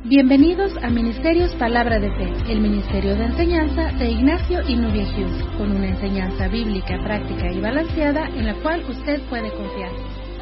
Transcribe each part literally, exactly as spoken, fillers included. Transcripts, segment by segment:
Bienvenidos a Ministerios Palabra de Fe, el ministerio de enseñanza de Ignacio y Nubia Hughes, con una enseñanza bíblica, práctica y balanceada en la cual usted puede confiar.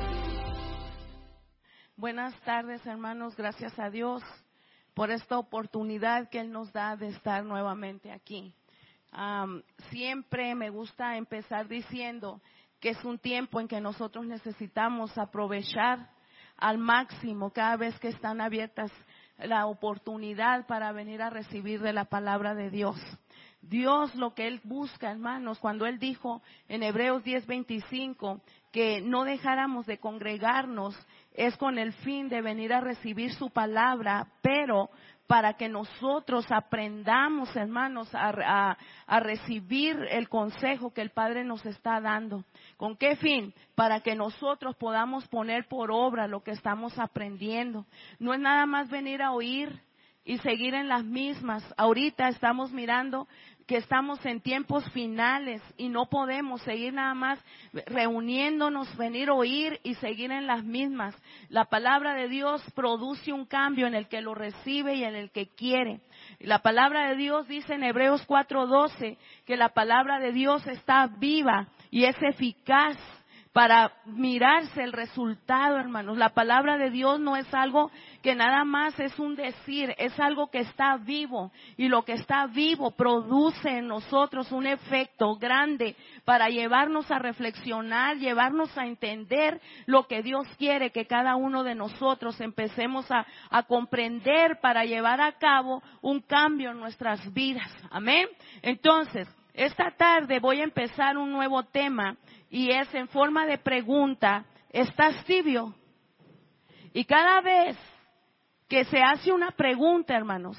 Buenas tardes, hermanos, gracias a Dios por esta oportunidad que Él nos da de estar nuevamente aquí. Um, siempre me gusta empezar diciendo que es un tiempo en que nosotros necesitamos aprovechar al máximo cada vez que están abiertas la oportunidad para venir a recibir de la palabra de Dios. Dios lo que Él busca, hermanos, cuando Él dijo en Hebreos diez veinticinco que no dejáramos de congregarnos, es con el fin de venir a recibir su palabra, pero para que nosotros aprendamos, hermanos, a, a, a recibir el consejo que el Padre nos está dando. ¿Con qué fin? Para que nosotros podamos poner por obra lo que estamos aprendiendo. No es nada más venir a oír y seguir en las mismas. Ahorita estamos mirando que estamos en tiempos finales y no podemos seguir nada más reuniéndonos, venir a oír y seguir en las mismas. La palabra de Dios produce un cambio en el que lo recibe y en el que quiere. La palabra de Dios dice en Hebreos cuatro doce que la palabra de Dios está viva y es eficaz para mirarse el resultado, hermanos. La palabra de Dios no es algo que nada más es un decir, es algo que está vivo. Y lo que está vivo produce en nosotros un efecto grande para llevarnos a reflexionar, llevarnos a entender lo que Dios quiere que cada uno de nosotros empecemos a, a comprender para llevar a cabo un cambio en nuestras vidas. Amén. Entonces, esta tarde voy a empezar un nuevo tema. Y es en forma de pregunta, ¿estás tibio? Y cada vez que se hace una pregunta, hermanos,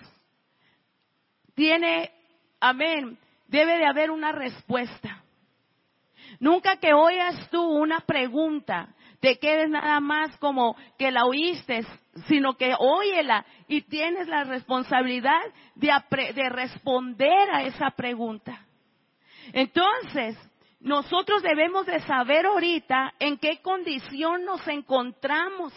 tiene, amén, debe de haber una respuesta. Nunca que oigas tú una pregunta, te quedes nada más como que la oíste, sino que óyela y tienes la responsabilidad de, apre- de responder a esa pregunta. Entonces, nosotros debemos de saber ahorita en qué condición nos encontramos.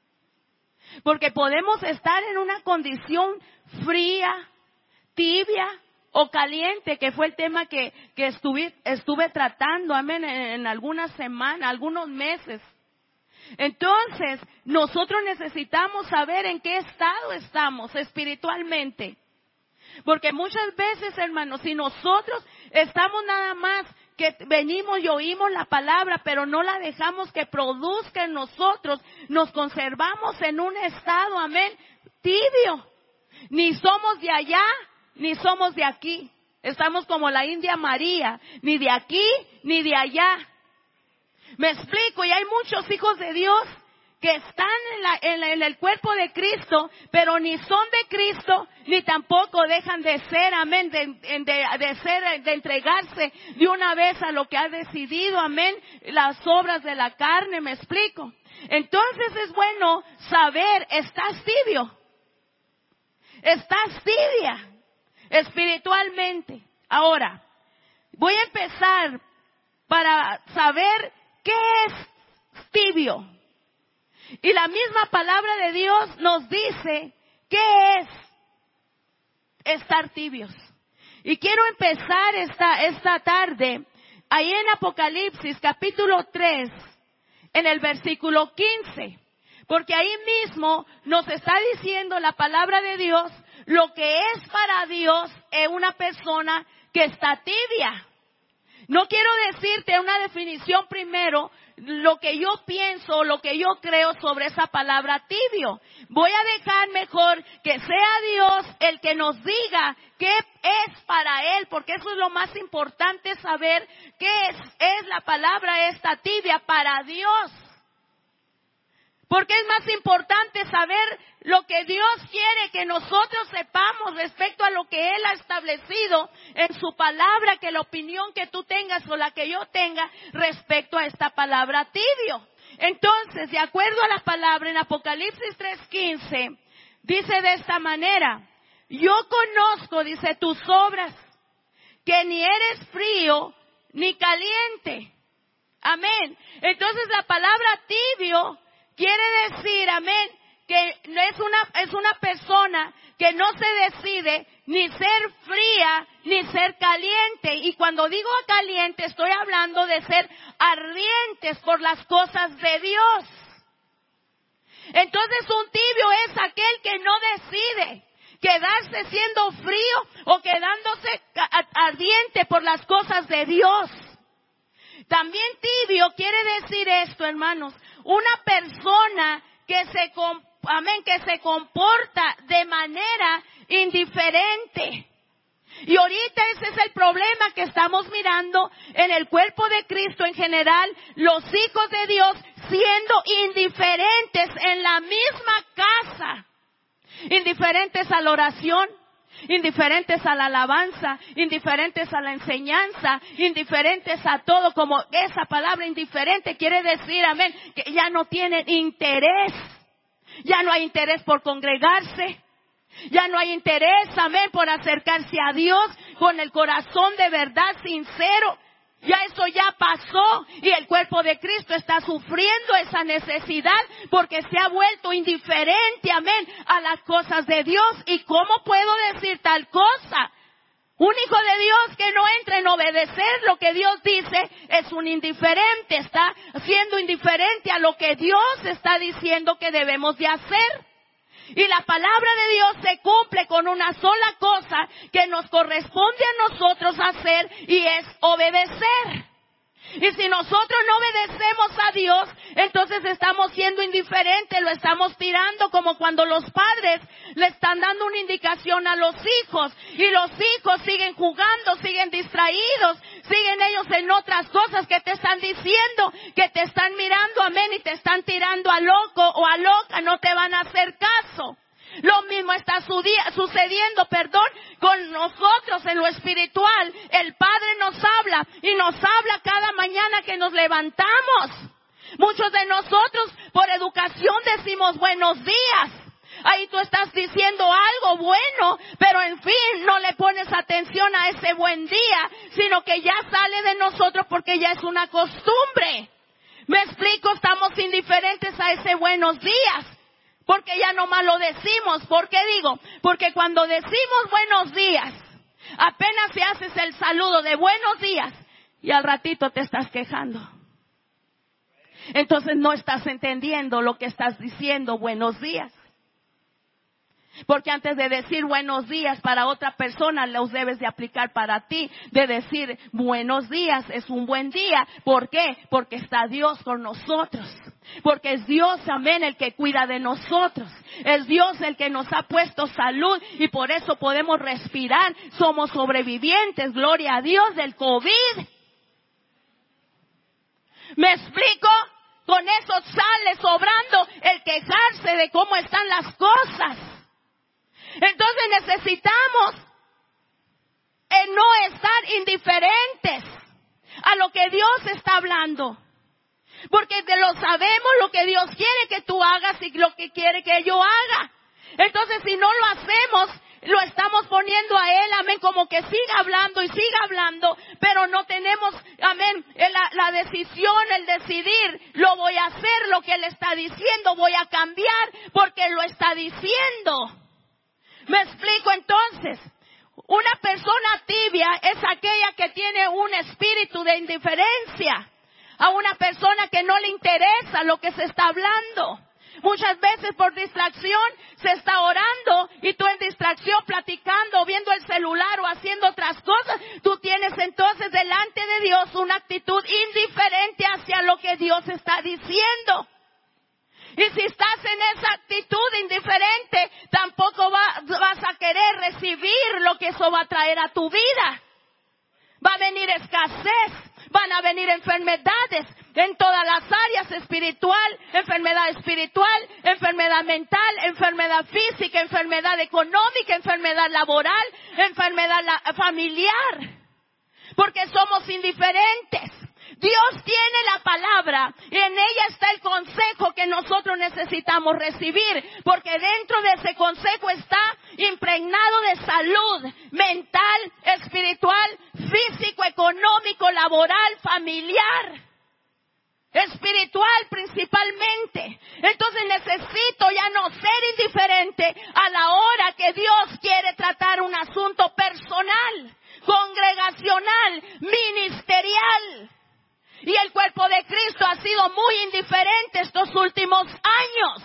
Porque podemos estar en una condición fría, tibia o caliente, que fue el tema que, que estuve, estuve tratando, amén, en, en algunas semanas, algunos meses. Entonces, nosotros necesitamos saber en qué estado estamos espiritualmente. Porque muchas veces, hermanos, si nosotros estamos nada más que venimos y oímos la palabra, pero no la dejamos que produzca en nosotros, nos conservamos en un estado, amén, tibio. Ni somos de allá, ni somos de aquí. Estamos como la India María, ni de aquí, ni de allá. Me explico, y hay muchos hijos de Dios que están en, la, en, la, en el cuerpo de Cristo, pero ni son de Cristo, ni tampoco dejan de ser, amén, de, de, de ser, de entregarse de una vez a lo que ha decidido, amén, las obras de la carne, me explico. Entonces es bueno saber, ¿estás tibio? ¿Estás tibia espiritualmente? Ahora, voy a empezar para saber qué es tibio. Y la misma palabra de Dios nos dice qué es estar tibios. Y quiero empezar esta, esta tarde, ahí en Apocalipsis capítulo tres, en el versículo quince. Porque ahí mismo nos está diciendo la palabra de Dios lo que es para Dios es una persona que está tibia. No quiero decirte una definición primero, lo que yo pienso, lo que yo creo sobre esa palabra tibio. Voy a dejar mejor que sea Dios el que nos diga qué es para Él, porque eso es lo más importante, saber qué es, es la palabra esta tibia para Dios. Porque es más importante saber lo que Dios quiere que nosotros sepamos respecto a lo que Él ha establecido en su palabra, que la opinión que tú tengas o la que yo tenga respecto a esta palabra tibio. Entonces, de acuerdo a la palabra en Apocalipsis tres quince, dice de esta manera: yo conozco, dice, tus obras, que ni eres frío ni caliente. Amén. Entonces la palabra tibio quiere decir, amén, que es una, es una persona que no se decide ni ser fría ni ser caliente. Y cuando digo caliente estoy hablando de ser ardientes por las cosas de Dios. Entonces un tibio es aquel que no decide quedarse siendo frío o quedándose ardiente por las cosas de Dios. También tibio quiere decir esto, hermanos, una persona que se, amén, que se comporta de manera indiferente. Y ahorita ese es el problema que estamos mirando en el cuerpo de Cristo en general, los hijos de Dios siendo indiferentes en la misma casa, indiferentes a la oración, indiferentes a la alabanza, indiferentes a la enseñanza, indiferentes a todo, como esa palabra indiferente quiere decir, amén, que ya no tienen interés, ya no hay interés por congregarse, ya no hay interés, amén, por acercarse a Dios con el corazón de verdad sincero. Ya eso ya pasó y el cuerpo de Cristo está sufriendo esa necesidad porque se ha vuelto indiferente, amén, a las cosas de Dios. ¿Y cómo puedo decir tal cosa? Un hijo de Dios que no entra en obedecer lo que Dios dice es un indiferente, está siendo indiferente a lo que Dios está diciendo que debemos de hacer. Y la palabra de Dios se cumple con una sola cosa que nos corresponde a nosotros hacer y es obedecer. Y si nosotros no obedecemos a Dios, entonces estamos siendo indiferentes, lo estamos tirando como cuando los padres le están dando una indicación a los hijos y los hijos siguen jugando, siguen distraídos, siguen ellos en otras cosas que te están diciendo, que te están mirando, amén, y te están tirando a loco o a loca, no te van a hacer caso. Lo mismo está sucediendo, perdón, con nosotros en lo espiritual. El Padre nos habla y nos habla cada mañana que nos levantamos. Muchos de nosotros por educación decimos buenos días. Ahí tú estás diciendo algo bueno, pero en fin no le pones atención a ese buen día, sino que ya sale de nosotros porque ya es una costumbre. Me explico, estamos indiferentes a ese buenos días. Porque ya nomás lo decimos. ¿Por qué digo? Porque cuando decimos buenos días, apenas se haces el saludo de buenos días y al ratito te estás quejando. Entonces no estás entendiendo lo que estás diciendo buenos días. Porque antes de decir buenos días para otra persona, los debes de aplicar para ti. De decir buenos días es un buen día. ¿Por qué? Porque está Dios con nosotros. Porque es Dios, amén, el que cuida de nosotros. Es Dios el que nos ha puesto salud y por eso podemos respirar. Somos sobrevivientes, gloria a Dios, del COVID. ¿Me explico? Con eso sale sobrando el quejarse de cómo están las cosas. Entonces necesitamos en no estar indiferentes a lo que Dios está hablando. Porque de lo sabemos lo que Dios quiere que tú hagas y lo que quiere que yo haga. Entonces si no lo hacemos, lo estamos poniendo a Él, amén, como que siga hablando y siga hablando, pero no tenemos, amén, la, la decisión, el decidir, lo voy a hacer, lo que Él está diciendo, voy a cambiar porque Él lo está diciendo. ¿Me explico entonces? Una persona tibia es aquella que tiene un espíritu de indiferencia a una persona que no le interesa lo que se está hablando. Muchas veces por distracción se está orando y tú en distracción platicando, viendo el celular o haciendo otras cosas. Tú tienes entonces delante de Dios una actitud indiferente hacia lo que Dios está diciendo. Y si estás en esa actitud indiferente, tampoco va, vas a querer recibir lo que eso va a traer a tu vida. Va a venir escasez, van a venir enfermedades en todas las áreas, espiritual, enfermedad espiritual, enfermedad mental, enfermedad física, enfermedad económica, enfermedad laboral, enfermedad la- familiar. Porque somos indiferentes. Dios tiene la palabra y en ella está el consejo que nosotros necesitamos recibir, porque dentro de ese consejo está impregnado de salud mental, espiritual, físico, económico, laboral, familiar, espiritual principalmente. Entonces necesito ya no ser indiferente a la hora Porque Dios quiere tratar un asunto personal, congregacional, ministerial. Y el cuerpo de Cristo ha sido muy indiferente estos últimos años.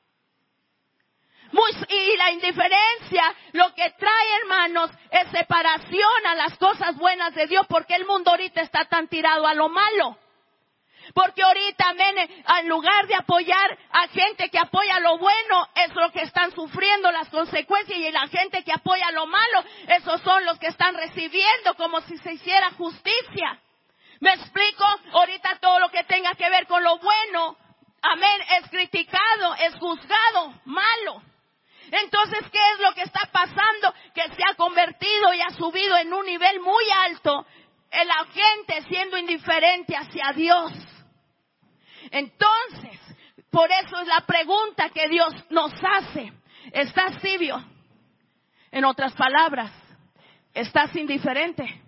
Muy, y la indiferencia lo que trae, hermanos, es separación a las cosas buenas de Dios, porque el mundo ahorita está tan tirado a lo malo. Porque ahorita, amén, en lugar de apoyar a gente que apoya lo bueno, es lo que están sufriendo las consecuencias, y la gente que apoya lo malo, esos son los que están recibiendo como si se hiciera justicia. ¿Me explico? Ahorita todo lo que tenga que ver con lo bueno, amén, es criticado, es juzgado, malo. Entonces, ¿qué es lo que está pasando? Que se ha convertido y ha subido en un nivel muy alto en la gente siendo indiferente hacia Dios. Entonces, por eso es la pregunta que Dios nos hace. ¿Estás tibio? En otras palabras, ¿estás indiferente?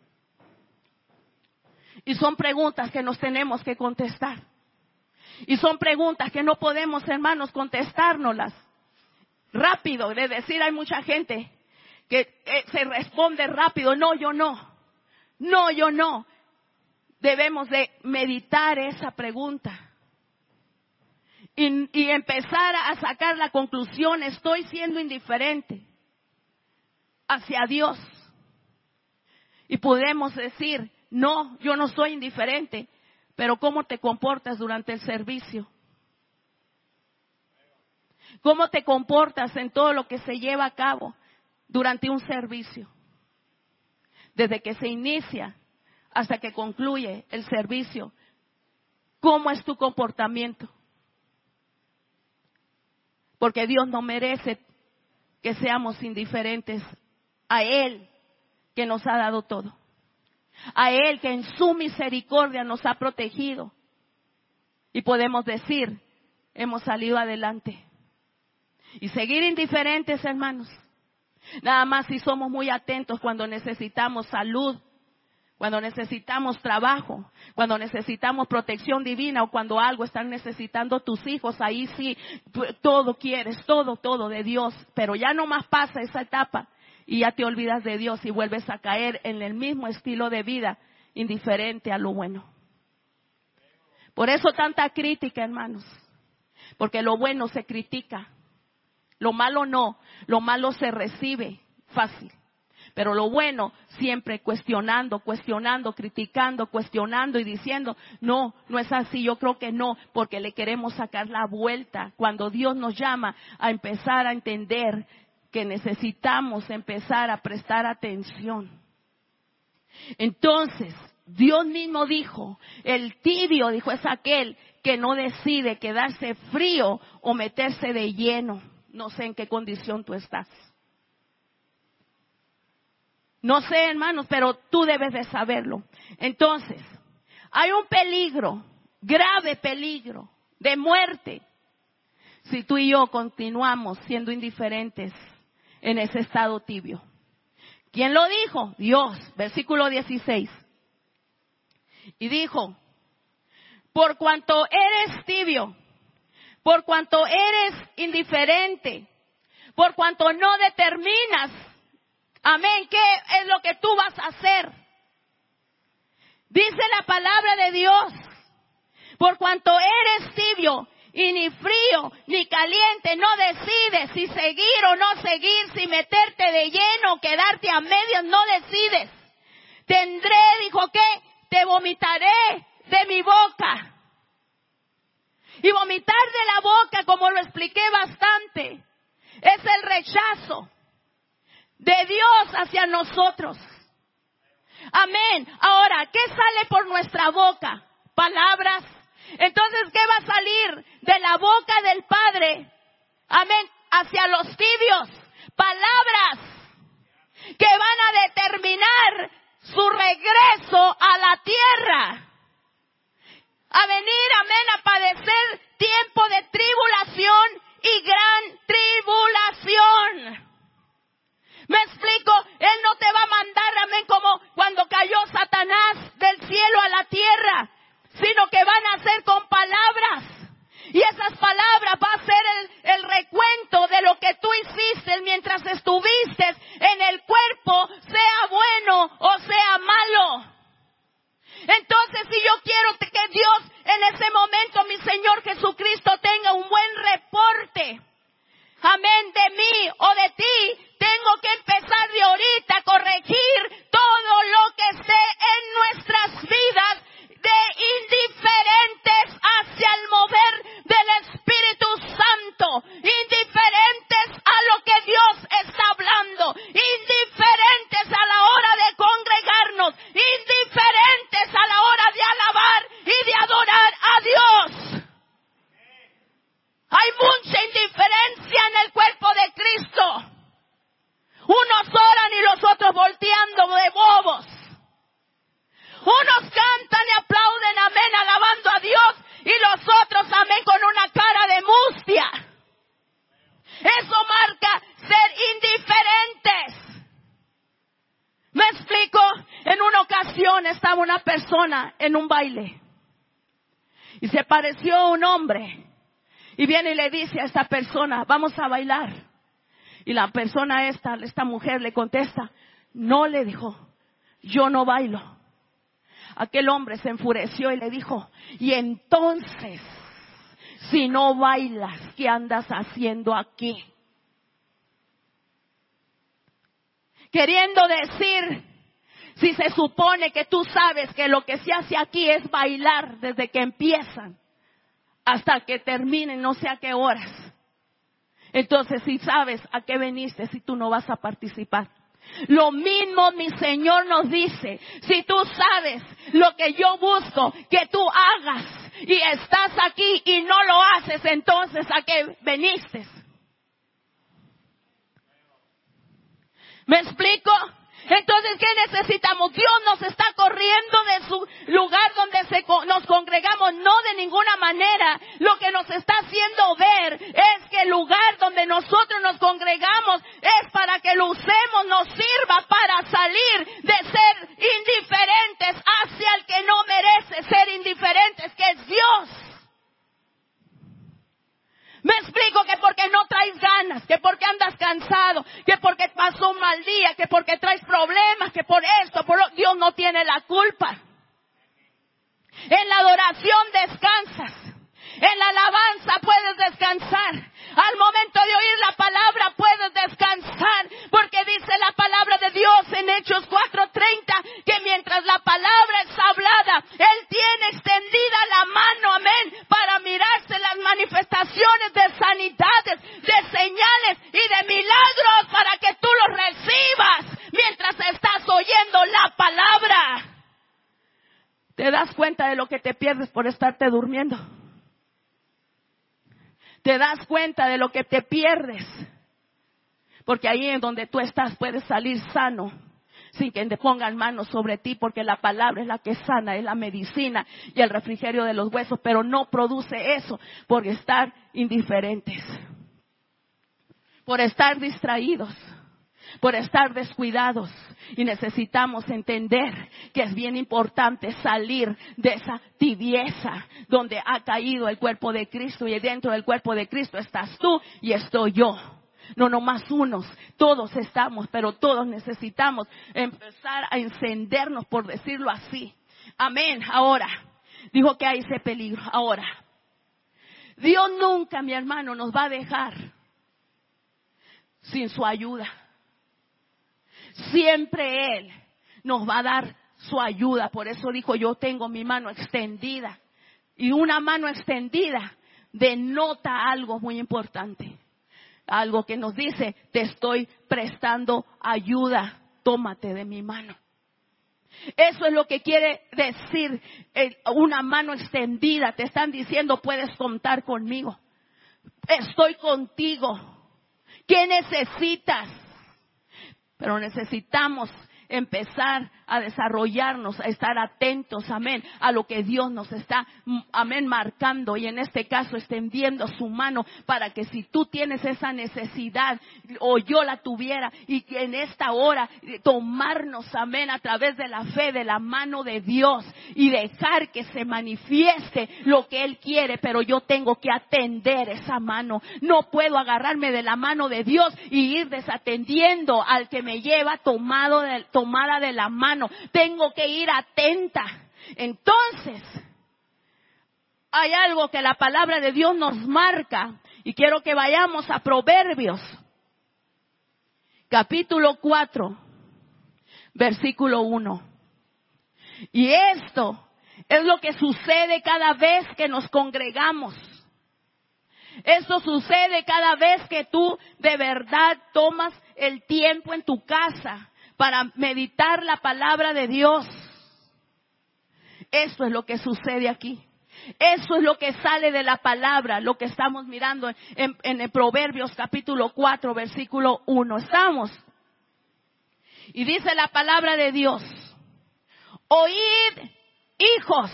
Y son preguntas que nos tenemos que contestar. Y son preguntas que no podemos, hermanos, contestárnoslas rápido. De decir, hay mucha gente que eh, se responde rápido. No, yo no. No, yo no. Debemos de meditar esa pregunta. Y, y empezar a sacar la conclusión, estoy siendo indiferente hacia Dios. Y podemos decir, no, yo no soy indiferente, pero ¿cómo te comportas durante el servicio? ¿Cómo te comportas en todo lo que se lleva a cabo durante un servicio? Desde que se inicia hasta que concluye el servicio, ¿cómo es tu comportamiento? Porque Dios no merece que seamos indiferentes a Él, que nos ha dado todo. A Él, que en su misericordia nos ha protegido. Y podemos decir, hemos salido adelante. Y seguir indiferentes, hermanos. Nada más si somos muy atentos cuando necesitamos salud, cuando necesitamos trabajo, cuando necesitamos protección divina, o cuando algo están necesitando tus hijos. Ahí sí, todo quieres, todo, todo de Dios. Pero ya no más pasa esa etapa y ya te olvidas de Dios y vuelves a caer en el mismo estilo de vida, indiferente a lo bueno. Por eso tanta crítica, hermanos. Porque lo bueno se critica. Lo malo no, lo malo se recibe fácil. Pero lo bueno siempre cuestionando, cuestionando, criticando, cuestionando y diciendo, no, no es así, yo creo que no, porque le queremos sacar la vuelta. Cuando Dios nos llama a empezar a entender que necesitamos empezar a prestar atención. Entonces, Dios mismo dijo, el tibio, dijo, es aquel que no decide quedarse frío o meterse de lleno. No sé en qué condición tú estás. No sé, hermanos, pero tú debes de saberlo. Entonces, hay un peligro, grave peligro de muerte, si tú y yo continuamos siendo indiferentes en ese estado tibio. ¿Quién lo dijo? Dios, versículo dieciséis. Y dijo, por cuanto eres tibio, por cuanto eres indiferente, por cuanto no determinas, amén, ¿qué es lo que tú vas a hacer? Dice la palabra de Dios, por cuanto eres tibio y ni frío ni caliente, no decides si seguir o no seguir, si meterte de lleno o quedarte a medias, no decides. Tendré, dijo, ¿qué? Te vomitaré de mi boca. Y vomitar de la boca, como lo expliqué bastante, es el rechazo de Dios hacia nosotros. Amén. Ahora, ¿qué sale por nuestra boca? Palabras. Entonces, ¿qué va a salir de la boca del Padre? Amén. Hacia los tibios. Palabras que van a determinar su regreso a la tierra. A venir, amén, a padecer tiempo de tribulación y gran tribulación. ¿Me explico? Él no te va a mandar, amén, como cuando cayó Satanás del cielo a la tierra, sino que van a ser con palabras. Y esas palabras va a ser el, el recuento de lo que tú hiciste mientras estuviste en el cuerpo, sea bueno o sea malo. Entonces, si yo quiero que Dios en ese momento, mi Señor Jesucristo, tenga un buen reporte, amén, de mí o de ti, tengo que empezar de ahorita a corregir todo lo que esté en nuestras vidas de indiferentes hacia el mover del Espíritu Santo, indiferentes a lo que Dios está hablando, indiferentes a la hora de congregarnos, indiferentes a la hora de alabar y de adorar a Dios. Hay mucha indiferencia en el cuerpo de Cristo. Unos oran y los otros volteando de bobos. Unos cantan y aplauden, amén, alabando a Dios, y los otros, amén, con una cara de mustia. Eso marca ser indiferentes. ¿Me explico? En una ocasión estaba una persona en un baile y se pareció un hombre. Y viene y le dice a esta persona, vamos a bailar. Y la persona esta, esta mujer le contesta, no, le dijo, yo no bailo. Aquel hombre se enfureció y le dijo, y entonces, si no bailas, ¿qué andas haciendo aquí? Queriendo decir, si se supone que tú sabes que lo que se hace aquí es bailar desde que empiezan hasta que terminen no sé a qué horas. Entonces, si sabes a qué viniste, si tú no vas a participar. Lo mismo mi Señor nos dice, si tú sabes lo que yo busco que tú hagas y estás aquí y no lo haces, entonces ¿a qué viniste? ¿Me explico? Entonces, ¿qué necesitamos? Dios nos está corriendo de su lugar donde se, nos congregamos, no de ninguna manera. Lo que nos está haciendo ver es que el lugar donde nosotros nos congregamos es para que lo usemos, nos sirva para salir de ser indiferentes hacia el que no merece ser indiferentes, que es Dios. Me explico que porque no traes ganas, que porque andas cansado, que porque pasó un mal día, que porque traes problemas, que por esto, por lo, Dios no tiene la culpa. En la adoración descansas, en la alabanza puedes descansar, al momento de oír la palabra puedes descansar, porque dice la palabra de Dios en Hechos cuatro treinta, que mientras la palabra es hablada, Él tiene extendida la mano, amén, para mirarse las manifestaciones de sanidades, de señales y de milagros, para que tú los recibas mientras estás oyendo la palabra. ¿Te das cuenta de lo que te pierdes por estarte durmiendo? ¿Te das cuenta de lo que te pierdes? Porque ahí en donde tú estás puedes salir sano, sin que te pongan manos sobre ti, porque la palabra es la que sana, es la medicina y el refrigerio de los huesos, pero no produce eso por estar indiferentes, por estar distraídos, por estar descuidados. Y necesitamos entender que es bien importante salir de esa tibieza donde ha caído el cuerpo de Cristo, y dentro del cuerpo de Cristo estás tú y estoy yo. No nomás unos, todos estamos, pero todos necesitamos empezar a encendernos, por decirlo así. Amén. Ahora, dijo que hay ese peligro. Ahora, Dios nunca, mi hermano, nos va a dejar sin su ayuda. Siempre Él nos va a dar su ayuda. Por eso dijo, yo tengo mi mano extendida. Y una mano extendida denota algo muy importante. Algo que nos dice, te estoy prestando ayuda, tómate de mi mano. Eso es lo que quiere decir eh, una mano extendida. Te están diciendo, puedes contar conmigo. Estoy contigo. ¿Qué necesitas? Pero necesitamos empezar a desarrollarnos, a estar atentos, amén, a lo que Dios nos está, amén, marcando, y en este caso extendiendo su mano para que si tú tienes esa necesidad o yo la tuviera, y que en esta hora tomarnos, amén, a través de la fe de la mano de Dios y dejar que se manifieste lo que Él quiere, pero yo tengo que atender esa mano. No puedo agarrarme de la mano de Dios y ir desatendiendo al que me lleva tomado de, tomada de la mano. Tengo que ir atenta. Entonces, hay algo que la palabra de Dios nos marca, y quiero que vayamos a Proverbios, capítulo cuatro, versículo uno. Y esto es lo que sucede cada vez que nos congregamos. Esto sucede cada vez que tú de verdad tomas el tiempo en tu casa para meditar la palabra de Dios. Eso es lo que sucede aquí. Eso es lo que sale de la palabra, lo que estamos mirando en, en, en el Proverbios capítulo cuatro, versículo uno. ¿Estamos? Y dice la palabra de Dios: oíd, hijos,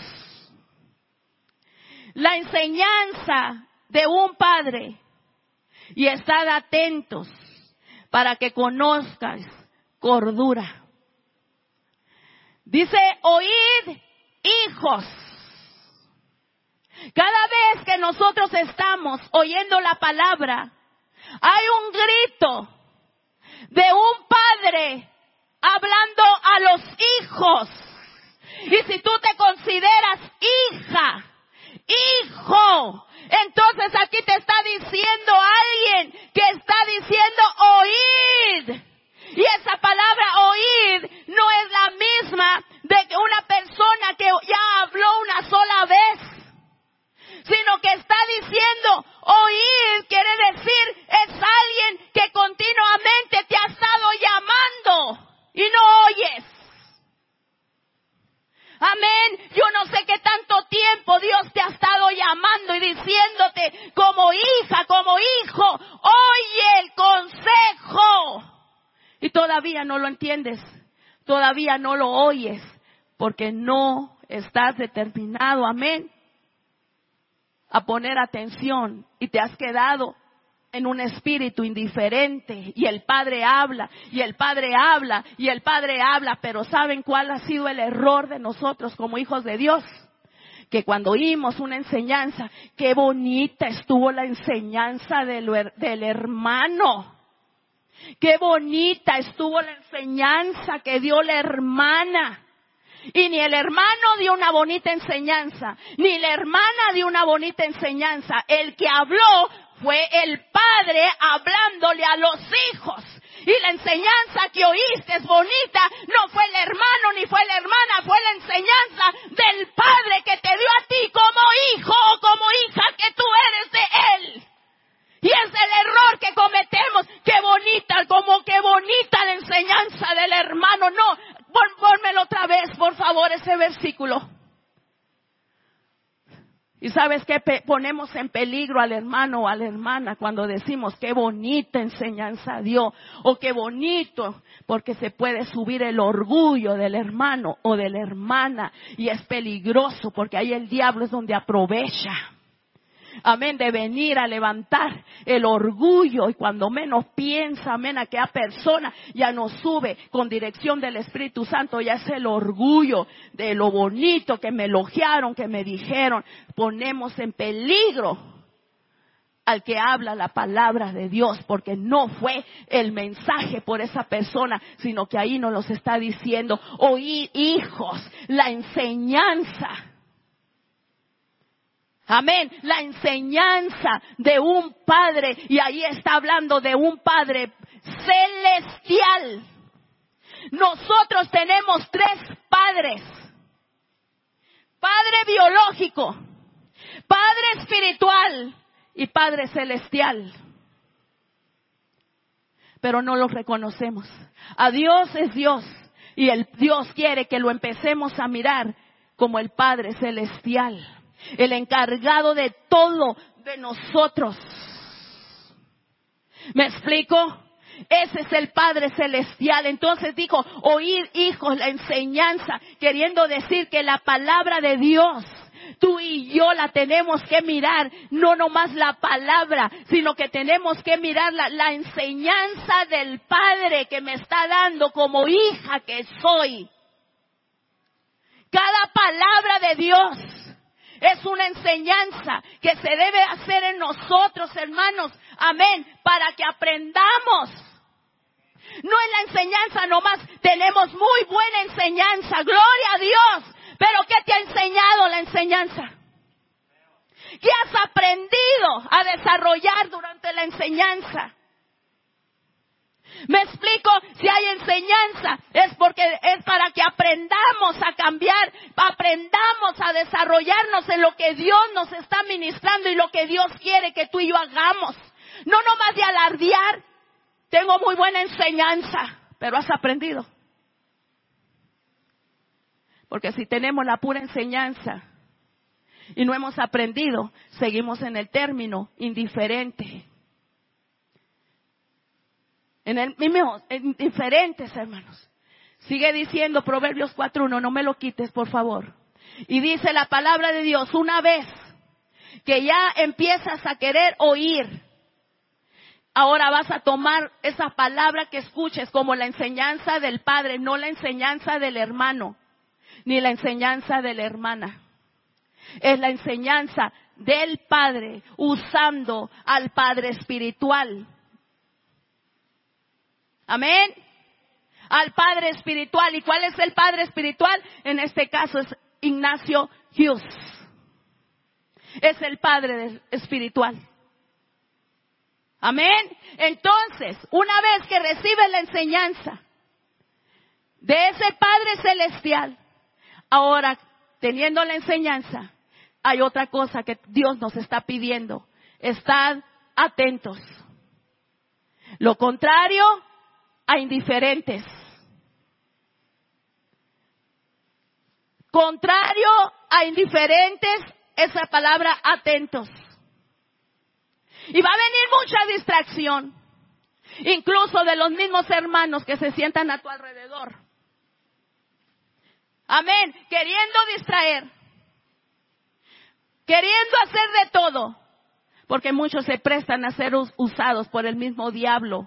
la enseñanza de un padre, y estad atentos para que conozcas cordura. Dice: oíd, hijos. Cada vez que nosotros estamos oyendo la palabra, hay un grito de un padre hablando a los hijos. Y si tú te consideras hija, hijo, entonces aquí te está diciendo alguien que está diciendo oíd. Y esa palabra oíd no es la misma de que una persona que ya habló una sola vez, sino que está diciendo oír, quiere decir, es alguien que continuamente te ha estado llamando y no oyes. Amén. Yo no sé qué tanto tiempo Dios te ha estado llamando y diciéndote como hija, como hijo, oye el consejo. Y todavía no lo entiendes, todavía no lo oyes, porque no estás determinado, amén, a poner atención, y te has quedado en un espíritu indiferente, y el Padre habla, y el Padre habla, y el Padre habla. Pero ¿saben cuál ha sido el error de nosotros como hijos de Dios? Que cuando oímos una enseñanza, qué bonita estuvo la enseñanza del, del hermano, qué bonita estuvo la enseñanza que dio la hermana. Y ni el hermano dio una bonita enseñanza, ni la hermana dio una bonita enseñanza. El que habló fue el padre hablándole a los hijos. Y la enseñanza que oíste es bonita, no fue el hermano ni fue la hermana, fue la enseñanza del padre que te dio a ti como hijo o como hija que tú eres de él. Y es el error que cometemos. Qué bonita, como qué bonita la enseñanza del hermano. No, pon, pónmelo otra vez, por favor, ese versículo. Y sabes que ponemos en peligro al hermano o a la hermana cuando decimos qué bonita enseñanza dio, o qué bonito, porque se puede subir el orgullo del hermano o de la hermana, y es peligroso porque ahí el diablo es donde aprovecha. Amén, de venir a levantar el orgullo, y cuando menos piensa, amén, aquella persona ya no sube con dirección del Espíritu Santo, ya es el orgullo de lo bonito que me elogiaron, que me dijeron. Ponemos en peligro al que habla la palabra de Dios, porque no fue el mensaje por esa persona, sino que ahí nos los está diciendo: oíd, hijos, la enseñanza. Amén, la enseñanza de un padre, y ahí está hablando de un padre celestial. Nosotros tenemos tres padres: padre biológico, padre espiritual y padre celestial. Pero no los reconocemos. A Dios es Dios, y el Dios quiere que lo empecemos a mirar como el Padre celestial, el encargado de todo de nosotros. ¿Me explico? Ese es el Padre Celestial. Entonces dijo, oír, hijos, la enseñanza, queriendo decir que la palabra de Dios, tú y yo la tenemos que mirar, no nomás la palabra, sino que tenemos que mirar la, la enseñanza del Padre que me está dando como hija que soy. Cada palabra de Dios es una enseñanza que se debe hacer en nosotros, hermanos. Amén. Para que aprendamos. No es la enseñanza nomás. Tenemos muy buena enseñanza. Gloria a Dios. Pero ¿qué te ha enseñado la enseñanza? ¿Qué has aprendido a desarrollar durante la enseñanza? Me explico, si hay enseñanza es porque es para que aprendamos a cambiar, aprendamos a desarrollarnos en lo que Dios nos está ministrando y lo que Dios quiere que tú y yo hagamos. No nomás de alardear, tengo muy buena enseñanza, pero has aprendido. Porque si tenemos la pura enseñanza y no hemos aprendido, seguimos en el término indiferente. En el mismo, en diferentes, hermanos. Sigue diciendo Proverbios cuatro uno, no me lo quites, por favor. Y dice la palabra de Dios, una vez que ya empiezas a querer oír, ahora vas a tomar esa palabra que escuches como la enseñanza del Padre, no la enseñanza del hermano, ni la enseñanza de la hermana. Es la enseñanza del Padre usando al Padre espiritual. Amén. Al Padre espiritual. ¿Y cuál es el Padre espiritual? En este caso es Ignacio Hughes. Es el Padre espiritual. Amén. Entonces, una vez que recibes la enseñanza de ese Padre celestial, ahora, teniendo la enseñanza, hay otra cosa que Dios nos está pidiendo. Estad atentos. Lo contrario a indiferentes. Contrario a indiferentes, esa palabra atentos. Y va a venir mucha distracción, incluso de los mismos hermanos que se sientan a tu alrededor. Amén. Queriendo distraer, queriendo hacer de todo, porque muchos se prestan a ser usados por el mismo diablo.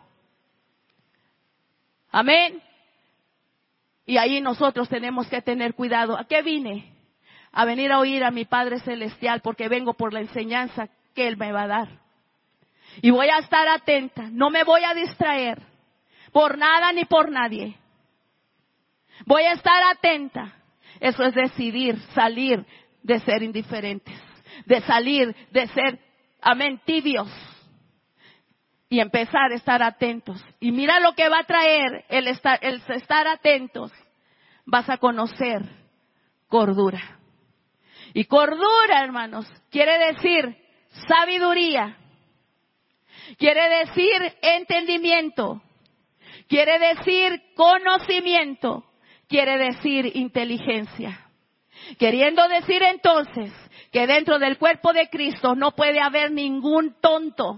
Amén. Y ahí nosotros tenemos que tener cuidado. ¿A qué vine? A venir a oír a mi Padre Celestial, porque vengo por la enseñanza que Él me va a dar. Y voy a estar atenta, no me voy a distraer por nada ni por nadie. Voy a estar atenta. Eso es decidir salir de ser indiferentes, de salir de ser, amén, tibios. Y empezar a estar atentos. Y mira lo que va a traer el estar, el estar atentos. Vas a conocer cordura. Y cordura, hermanos, quiere decir sabiduría. Quiere decir entendimiento. Quiere decir conocimiento. Quiere decir inteligencia. Queriendo decir entonces que dentro del cuerpo de Cristo no puede haber ningún tonto.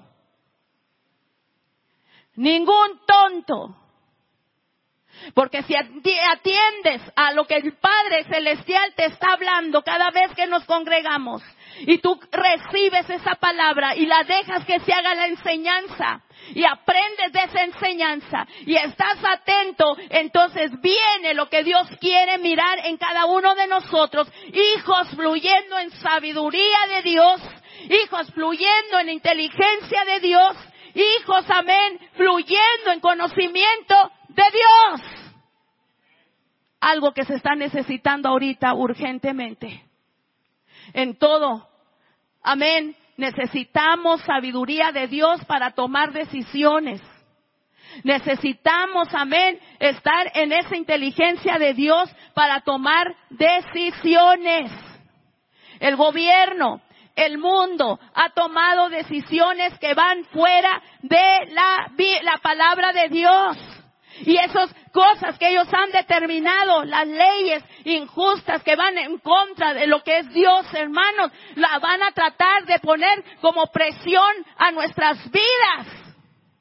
Ningún tonto. Porque si atiendes a lo que el Padre Celestial te está hablando cada vez que nos congregamos y tú recibes esa palabra y la dejas que se haga la enseñanza y aprendes de esa enseñanza y estás atento, entonces viene lo que Dios quiere mirar en cada uno de nosotros. Hijos fluyendo en sabiduría de Dios, hijos fluyendo en inteligencia de Dios, hijos, amén, fluyendo en conocimiento de Dios. Algo que se está necesitando ahorita urgentemente. En todo, amén, necesitamos sabiduría de Dios para tomar decisiones. Necesitamos, amén, estar en esa inteligencia de Dios para tomar decisiones. El gobierno, el mundo ha tomado decisiones que van fuera de la, la palabra de Dios. Y esas cosas que ellos han determinado, las leyes injustas que van en contra de lo que es Dios, hermanos, la van a tratar de poner como presión a nuestras vidas.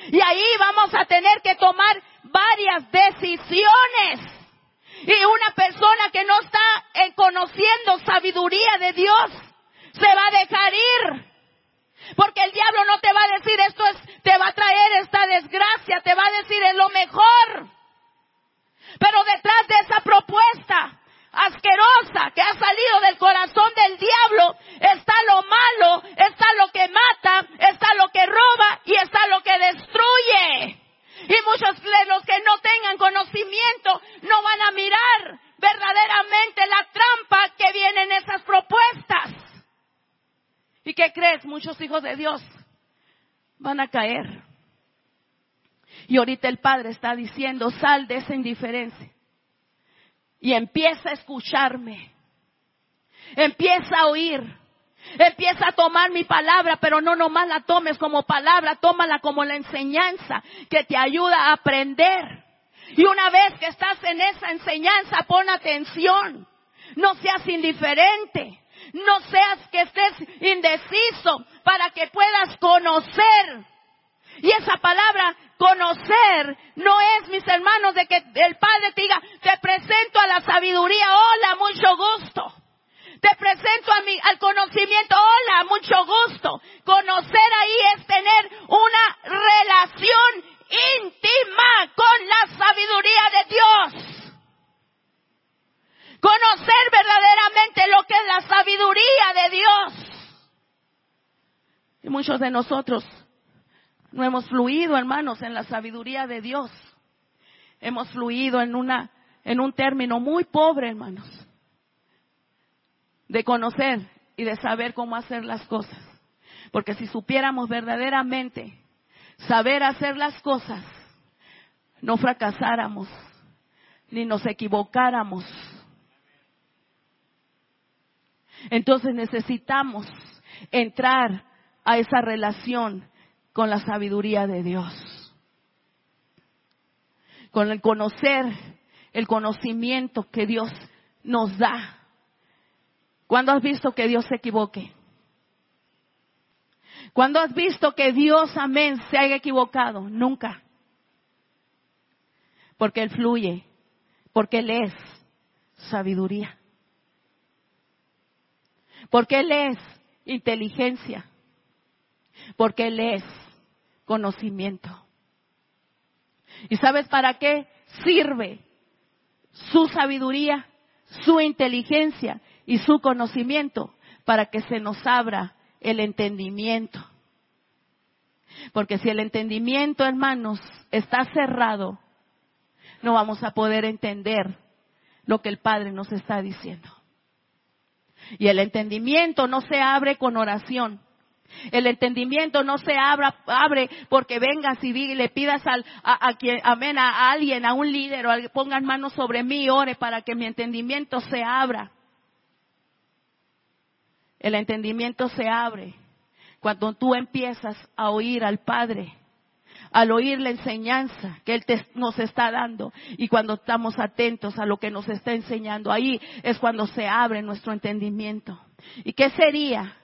Y ahí vamos a tener que tomar varias decisiones. Y una persona que no está eh, conociendo sabiduría de Dios se va a dejar ir. Porque el diablo no te va a decir esto es, te va a traer esta desgracia, te va a decir es lo mejor. Pero detrás de esa propuesta asquerosa que ha salido del corazón del diablo está lo malo, está lo que mata, está lo que roba y está lo que destruye. Y muchos de los que no tengan conocimiento no van a mirar verdaderamente la trampa que viene en esas propuestas. ¿Y qué crees? Muchos hijos de Dios van a caer. Y ahorita el Padre está diciendo, sal de esa indiferencia. Y empieza a escucharme. Empieza a oír. Empieza a tomar mi palabra, pero no nomás la tomes como palabra, tómala como la enseñanza que te ayuda a aprender. Y una vez que estás en esa enseñanza, pon atención. No seas indiferente. No seas que estés indeciso para que puedas conocer. Y esa palabra conocer no es, mis hermanos, de que el Padre te diga, te presento a la sabiduría, hola, mucho gusto. Te presento a mi, al conocimiento, hola, mucho gusto. Conocer ahí es tener una relación íntima con la sabiduría de Dios. Conocer verdaderamente lo que es la sabiduría de Dios. Y muchos de nosotros no hemos fluido, hermanos, en la sabiduría de Dios. Hemos fluido en una, en un término muy pobre, hermanos, de conocer y de saber cómo hacer las cosas. Porque si supiéramos verdaderamente saber hacer las cosas, no fracasáramos, ni nos equivocáramos. Entonces necesitamos entrar a esa relación con la sabiduría de Dios. Con el conocer, el conocimiento que Dios nos da. ¿Cuándo has visto que Dios se equivoque? ¿Cuándo has visto que Dios, amén, se haya equivocado? Nunca. Porque Él fluye, porque Él es sabiduría. Porque Él es inteligencia. Porque Él es conocimiento. ¿Y sabes para qué sirve su sabiduría, su inteligencia y su conocimiento? Para que se nos abra el entendimiento. Porque si el entendimiento, hermanos, está cerrado, no vamos a poder entender lo que el Padre nos está diciendo. Y el entendimiento no se abre con oración. El entendimiento no se abra, abre porque vengas y, y le pidas al, a, a, quien, amén, a alguien, a un líder, o a, pongan manos sobre mí y ore para que mi entendimiento se abra. El entendimiento se abre cuando tú empiezas a oír al Padre, al oír la enseñanza que Él te, nos está dando, y cuando estamos atentos a lo que nos está enseñando, ahí es cuando se abre nuestro entendimiento. ¿Y qué sería?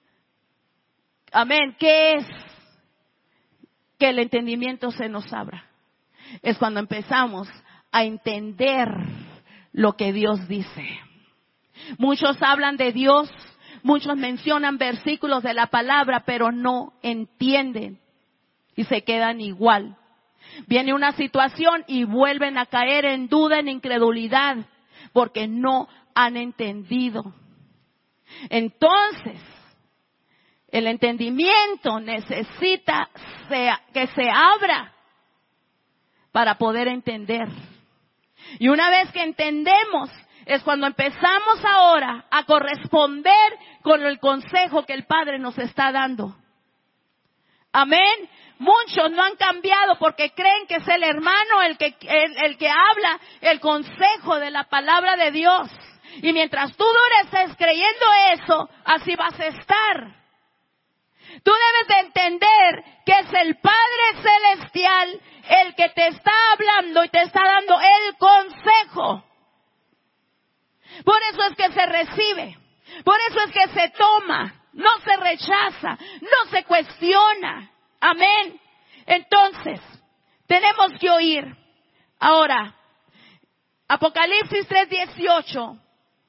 Amén. ¿Qué es que el entendimiento se nos abra? Es cuando empezamos a entender lo que Dios dice. Muchos hablan de Dios, muchos mencionan versículos de la palabra, pero no entienden y se quedan igual. Viene una situación y vuelven a caer en duda, en incredulidad, porque no han entendido. Entonces, el entendimiento necesita que se abra para poder entender. Y una vez que entendemos, es cuando empezamos ahora a corresponder con el consejo que el Padre nos está dando. Amén. Muchos no han cambiado porque creen que es el hermano el que, el, el que habla el consejo de la palabra de Dios. Y mientras tú estés creyendo eso, así vas a estar. Tú debes de entender que es el Padre Celestial el que te está hablando y te está dando el consejo. Por eso es que se recibe, por eso es que se toma, no se rechaza, no se cuestiona. Amén. Entonces, tenemos que oír. Ahora, Apocalipsis tres dieciocho,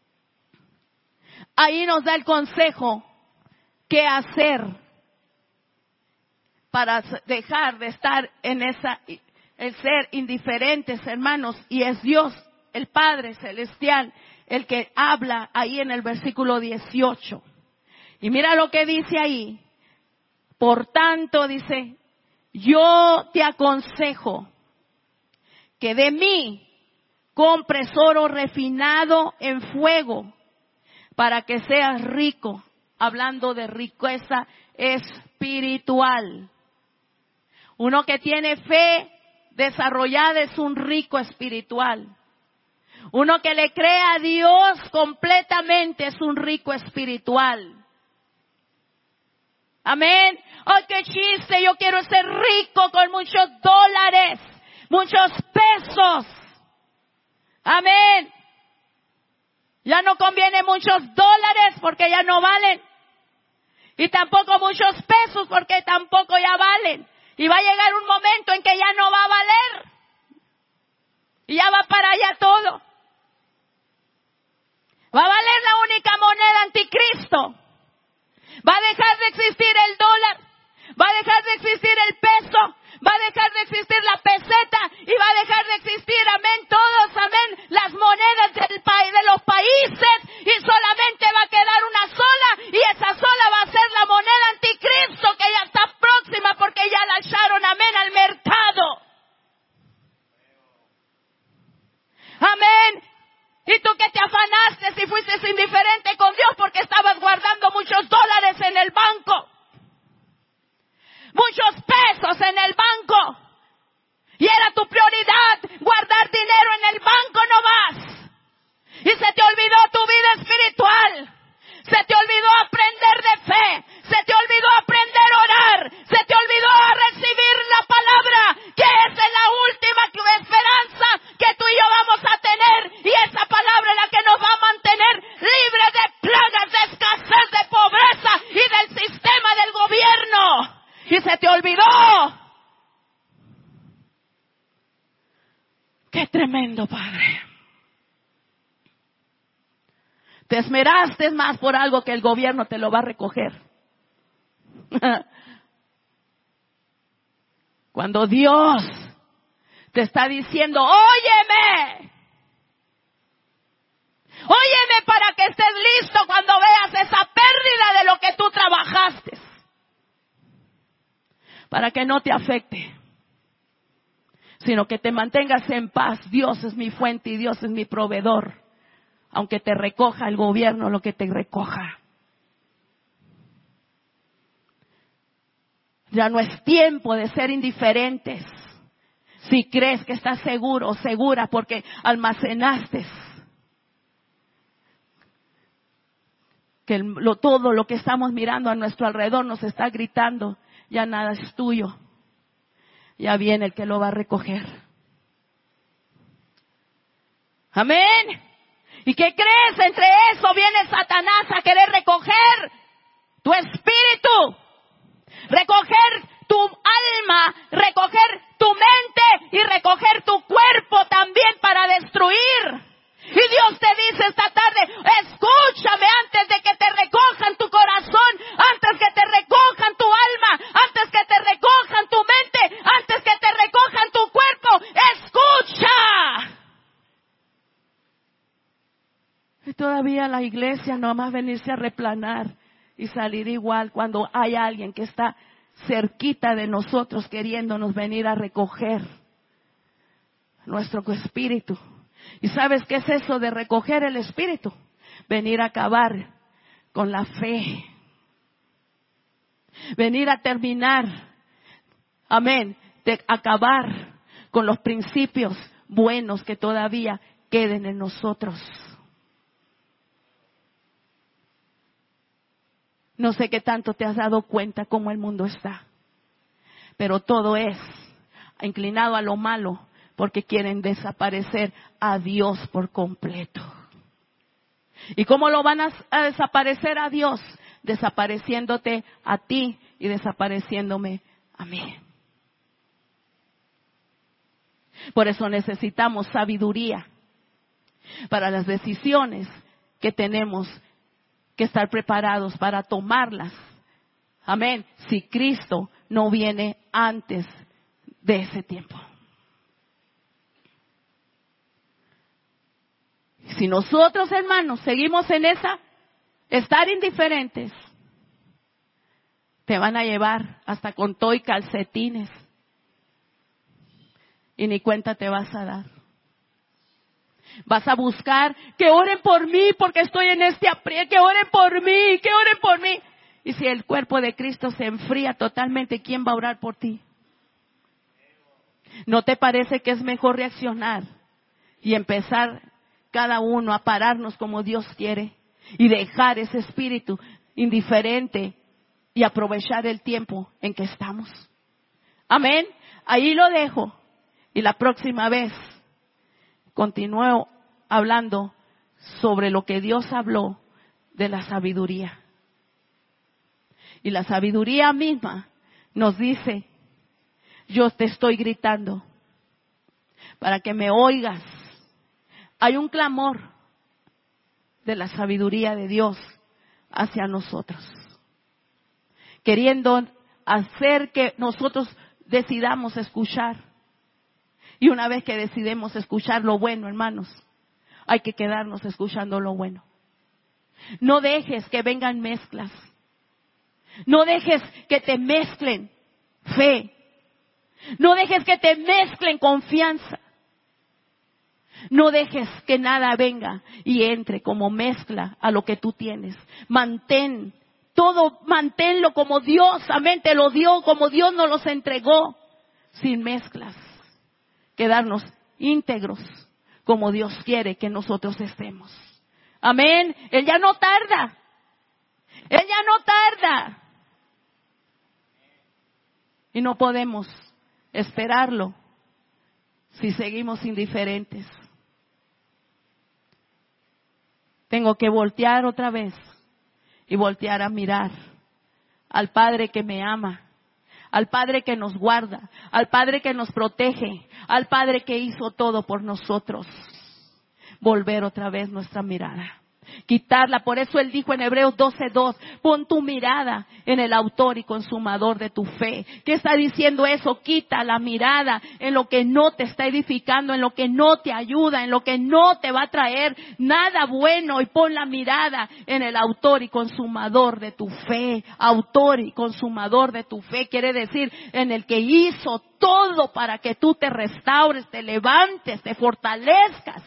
ahí nos da el consejo qué hacer para dejar de estar en esa, el ser indiferentes, hermanos, y es Dios, el Padre Celestial, el que habla ahí en el versículo dieciocho. Y mira lo que dice ahí. Por tanto, dice, yo te aconsejo que de mí compres oro refinado en fuego para que seas rico, hablando de riqueza espiritual. Uno que tiene fe desarrollada es un rico espiritual. Uno que le cree a Dios completamente es un rico espiritual. Amén. ¡Ay, qué chiste! Yo quiero ser rico con muchos dólares, muchos pesos. Amén. Ya no conviene muchos dólares porque ya no valen. Y tampoco muchos pesos porque tampoco ya valen. Y va a llegar un momento en que ya no va a valer. Y ya va para allá todo. Va a valer la única moneda anticristo. Va a dejar de existir el dólar. Va a dejar de existir el peso. Va a dejar de existir la peseta. Y va a dejar de existir, amén, todos, amén, las monedas del país, de los países. Y solamente va a quedar una sola. Y esa sola va a ser la moneda anticristo, que ya está próxima porque ya la echaron, amén, al mercado. Amén. Y tú que te afanaste si fuiste indiferente con Dios porque estabas guardando muchos dólares en el banco. Muchos pesos en el banco. Y era tu prioridad guardar dinero en el banco nomás. Y se te olvidó tu vida espiritual. Se te olvidó aprender de fe. Se te olvidó aprender a orar. Se te olvidó a recibir la palabra, que es la última esperanza que tú y yo vamos a tener. Y esa palabra es la que nos va a mantener libres de plagas, de escasez, de pobreza y del sistema del gobierno. Y se te olvidó. ¡Qué tremendo, Padre! Te esmeraste más por algo que el gobierno te lo va a recoger. Cuando Dios te está diciendo, óyeme. Óyeme para que estés listo cuando veas esa pérdida de lo que tú trabajaste. Para que no te afecte, sino que te mantengas en paz. Dios es mi fuente y Dios es mi proveedor. Aunque te recoja el gobierno lo que te recoja. Ya no es tiempo de ser indiferentes. Si crees que estás seguro o segura porque almacenaste que el, lo, todo lo que estamos mirando a nuestro alrededor nos está gritando, ya nada es tuyo. Ya viene el que lo va a recoger. Amén. ¿Y qué crees? Entre eso viene Satanás a querer recoger tu espíritu, recoger tu alma, recoger tu mente y recoger tu cuerpo también para destruir. Y Dios te dice esta tarde, escúchame antes de que te recojan tu corazón, antes que te recojan tu alma, antes que te recojan tu mente, antes que te recojan tu cuerpo, escucha. Y todavía la iglesia no va a venirse a replanar y salir igual cuando hay alguien que está cerquita de nosotros queriéndonos venir a recoger nuestro espíritu. ¿Y sabes qué es eso de recoger el espíritu? Venir a acabar con la fe. Venir a terminar, amén, de acabar con los principios buenos que todavía queden en nosotros. No sé qué tanto te has dado cuenta cómo el mundo está. Pero todo es inclinado a lo malo porque quieren desaparecer a Dios por completo. ¿Y cómo lo van a, a desaparecer a Dios? Desapareciéndote a ti y desapareciéndome a mí. Por eso necesitamos sabiduría para las decisiones que tenemos que estar preparados para tomarlas. Amén. Si Cristo no viene antes de ese tiempo. Si nosotros, hermanos, seguimos en esa, estar indiferentes, te van a llevar hasta con todo y calcetines. Y ni cuenta te vas a dar. Vas a buscar que oren por mí porque estoy en este aprieto, que oren por mí, que oren por mí. Y si el cuerpo de Cristo se enfría totalmente, ¿quién va a orar por ti? ¿No te parece que es mejor reaccionar y empezar cada uno a pararnos como Dios quiere y dejar ese espíritu indiferente y aprovechar el tiempo en que estamos? Amén. Ahí lo dejo. Y la próxima vez continúo hablando sobre lo que Dios habló de la sabiduría. Y la sabiduría misma nos dice, yo te estoy gritando para que me oigas. Hay un clamor de la sabiduría de Dios hacia nosotros, queriendo hacer que nosotros decidamos escuchar. Y una vez que decidimos escuchar lo bueno, hermanos, hay que quedarnos escuchando lo bueno. No dejes que vengan mezclas. No dejes que te mezclen fe. No dejes que te mezclen confianza. No dejes que nada venga y entre como mezcla a lo que tú tienes. Mantén todo, manténlo como Dios, amén, te lo dio, como Dios nos los entregó, sin mezclas. Quedarnos íntegros como Dios quiere que nosotros estemos. Amén. Él ya no tarda. Él ya no tarda. Y no podemos esperarlo si seguimos indiferentes. Tengo que voltear otra vez y voltear a mirar al Padre que me ama, al Padre que nos guarda, al Padre que nos protege, al Padre que hizo todo por nosotros. Volver otra vez nuestra mirada. Quitarla. Por eso Él dijo en Hebreos doce dos, pon tu mirada en el autor y consumador de tu fe. ¿Qué está diciendo eso? Quita la mirada en lo que no te está edificando, en lo que no te ayuda, en lo que no te va a traer nada bueno, y pon la mirada en el autor y consumador de tu fe. Autor y consumador de tu fe quiere decir en el que hizo todo para que tú te restaures, te levantes, te fortalezcas.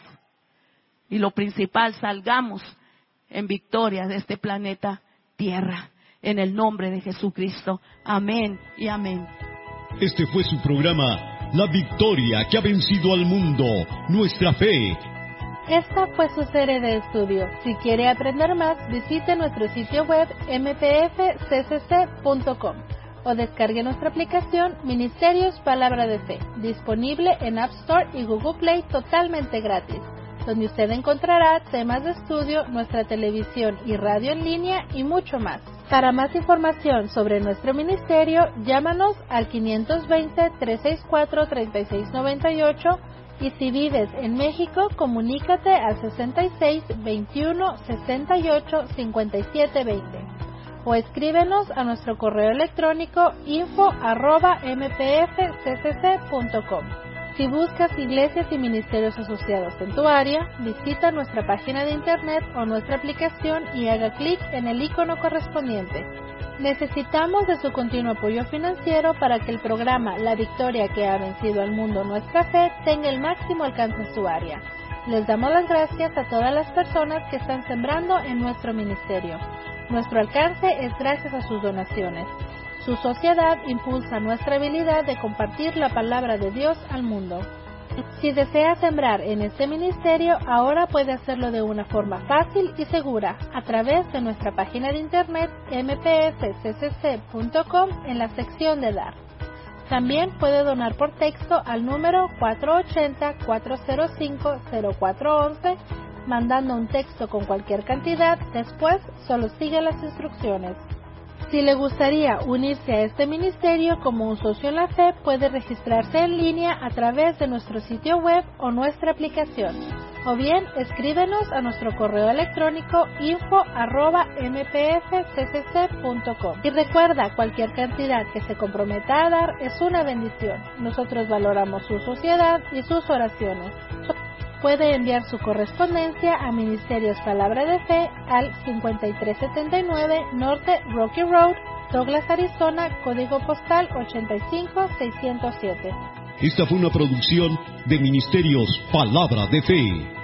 Y lo principal, salgamos en victoria de este planeta Tierra. En el nombre de Jesucristo. Amén y amén. Este fue su programa, La Victoria que ha vencido al mundo, nuestra fe. Esta fue su serie de estudio. Si quiere aprender más, visite nuestro sitio web m p f c c c punto com o descargue nuestra aplicación Ministerios Palabra de Fe, disponible en App Store y Google Play totalmente gratis, donde usted encontrará temas de estudio, nuestra televisión y radio en línea y mucho más. Para más información sobre nuestro ministerio, llámanos al quinientos veinte, trescientos sesenta y cuatro, treinta y seis noventa y ocho y si vives en México, comunícate al sesenta y seis, veintiuno, sesenta y ocho, cincuenta y siete veinte o escríbenos a nuestro correo electrónico info arroba m p f c c c punto com. Si buscas iglesias y ministerios asociados en tu área, visita nuestra página de internet o nuestra aplicación y haga clic en el icono correspondiente. Necesitamos de su continuo apoyo financiero para que el programa La Victoria que ha vencido al mundo, nuestra fe, tenga el máximo alcance en su área. Les damos las gracias a todas las personas que están sembrando en nuestro ministerio. Nuestro alcance es gracias a sus donaciones. Su sociedad impulsa nuestra habilidad de compartir la palabra de Dios al mundo. Si desea sembrar en este ministerio, ahora puede hacerlo de una forma fácil y segura a través de nuestra página de internet m p f c c c punto com en la sección de Dar. También puede donar por texto al número cuatro ocho cero, cuatro cero cinco, cero cuatro uno uno, mandando un texto con cualquier cantidad. Después, solo sigue las instrucciones. Si le gustaría unirse a este ministerio como un socio en la fe, puede registrarse en línea a través de nuestro sitio web o nuestra aplicación. O bien, escríbenos a nuestro correo electrónico info arroba m p f c c c punto com. Y recuerda, cualquier cantidad que se comprometa a dar es una bendición. Nosotros valoramos su sociedad y sus oraciones. Puede enviar su correspondencia a Ministerios Palabra de Fe al cincuenta y tres setenta y nueve Norte Rocky Road, Douglas, Arizona, código postal ochenta y cinco seiscientos siete. Esta fue una producción de Ministerios Palabra de Fe.